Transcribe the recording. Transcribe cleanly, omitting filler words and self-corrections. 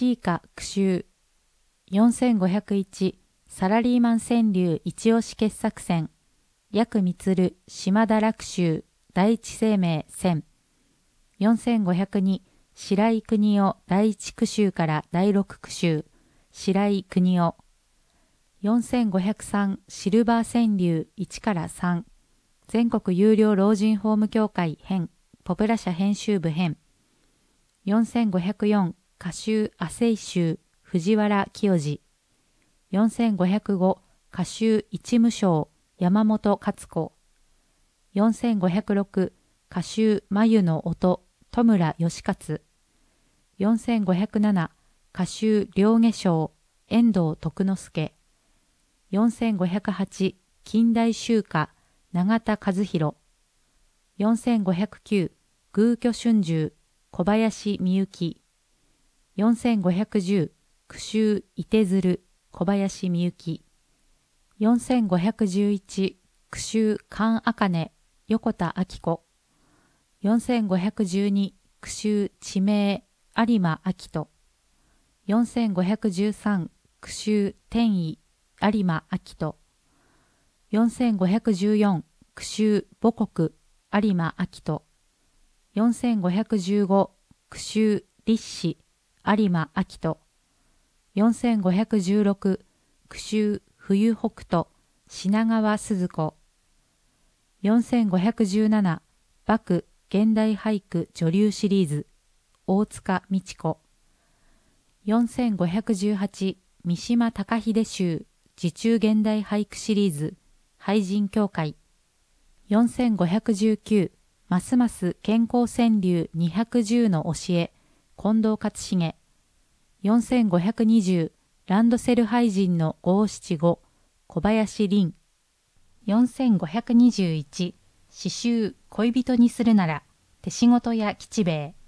しいか句集。4501サラリーマン川柳一押し傑作選。薬満島田楽集第一生命選。4502白井国夫第一句集から第六句集。白井国夫。4503シルバー川柳1から3。全国有料老人ホーム協会編。ポプラ社編集部編。4504歌集亜生集藤原清次。4505歌集一無章山本勝子。4506歌集眉の音戸村義勝。4507歌集両下章遠藤徳之助。4508近代集歌永田和弘。4509偶居春秋小林美幸。4510句集いてづる小林美幸。4511句集勘茜横田明子。4512句集地名有馬明人。4513句集天意有馬明人。4514句集母国有馬明人。4515句集立志有馬明人。4516句集冬北斗品川鈴子。4517幕現代俳句女流シリーズ大塚美智子。4518三島高秀集自中現代俳句シリーズ俳人協会。4519ますます健康川柳210の教え近藤勝重。4520ランドセル俳人の五七五小林凛。4521詩集恋人にするなら手仕事や吉兵衛。